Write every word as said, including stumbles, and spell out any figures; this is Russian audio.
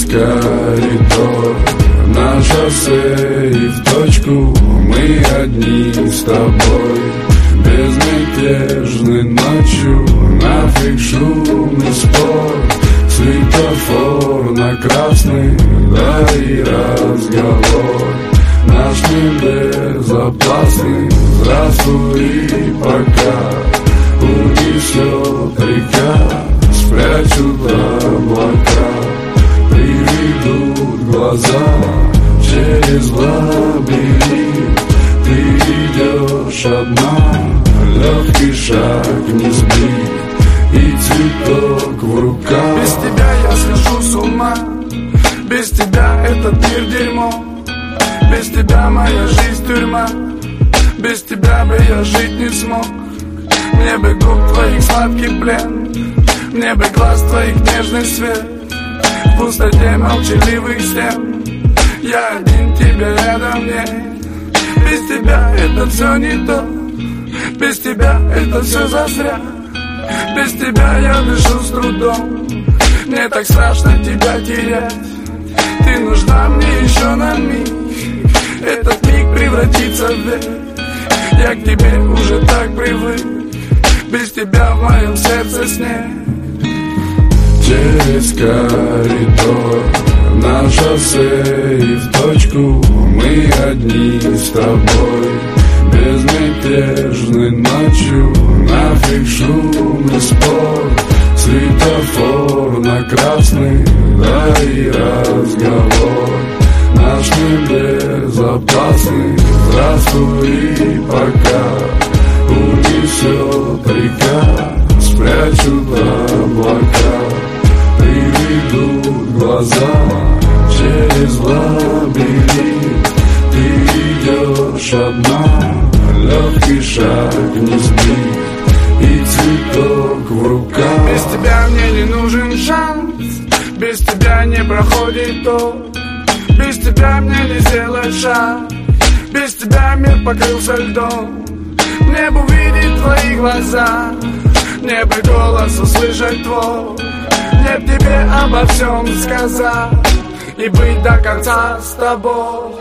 коридор на шоссе и в точку мы одни с тобой. Безмятежной ночью нафиг шумный спор. Светофор на красный, да и разговор наш небезопасный. Здравствуй и пока унесет река, спрячут облака, приведут глаза через лабиринт. Ты идешь одна, легкий шаг не сбит и цветок в руках. Без тебя я схожу с ума, без тебя этот мир дерьмо. Без тебя моя жизнь тюрьма, без тебя бы я жить не смог. Мне бы губ твоих сладкий плен, мне бы глаз твоих нежный свет. В пустоте молчаливых стен я один, тебя рядом нет. Без тебя это все не то, без тебя это все зазря. Без тебя я дышу с трудом, мне так страшно тебя терять. Ты нужна мне еще на миг, этот миг превратится в век. Я к тебе уже так привык, без тебя в моем сердце снег. Через коридор на шоссе и в точку мы одни с тобой. Безмятежной ночью нафиг шумный спор. Светофор на красный, да и разговор наш небезопасный. Здравствуй и пока унесет река, спрячут облака, приведут глаза через лабиринт. Ты идешь одна, легкий шаг не сбит и цветок в руках. Без тебя мне не нужен шанс, без тебя не проходит то. Без тебя мне не сделать шаг, без тебя мир покрылся льдом. Мне бы увидеть твои глаза, мне бы голос услышать твой. Мне б тебе обо всем сказать и быть до конца с тобой.